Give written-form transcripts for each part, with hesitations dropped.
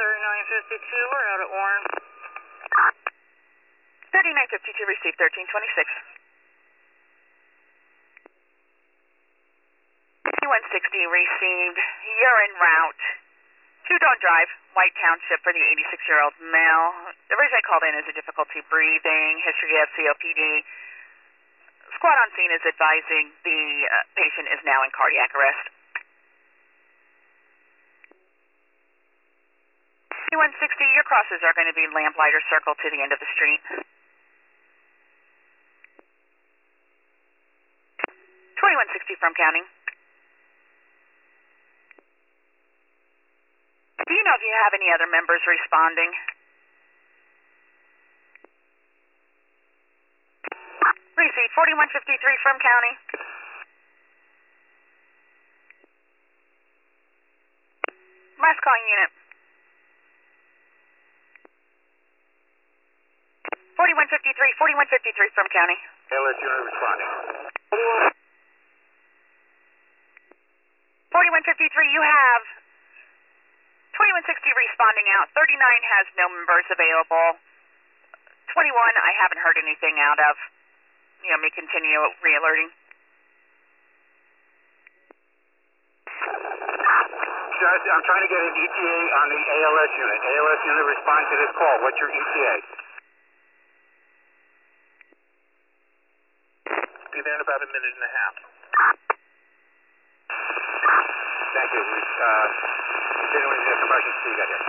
3952, we're out at Warren. 3952 received 1326. 160 received. You're en route. 2 Don't Drive, White Township for the 86-year-old male. The reason I called in is a difficulty breathing, history of COPD. Squad on scene is advising the patient is now in cardiac arrest. 160, your crosses are going to be lamplighter circle to the end of the street. 2160 from counting. Do you know if you have any other members responding? Receive 4153 from county. Last calling unit. 4153 from county. ALS unit responding. 4153, you have 2160 responding out. 39 has no members available. 21, I haven't heard anything out of. You know, may continue re-alerting. I'm trying to get an ETA on the ALS unit. ALS unit, respond to this call. What's your ETA? Be there in about a minute and a half. Thank you. Continuing the emergency you got here.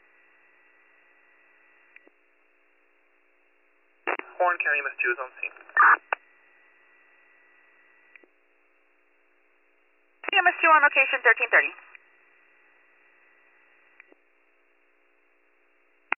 Warren County MS2 is on scene. MS2 on location 1330.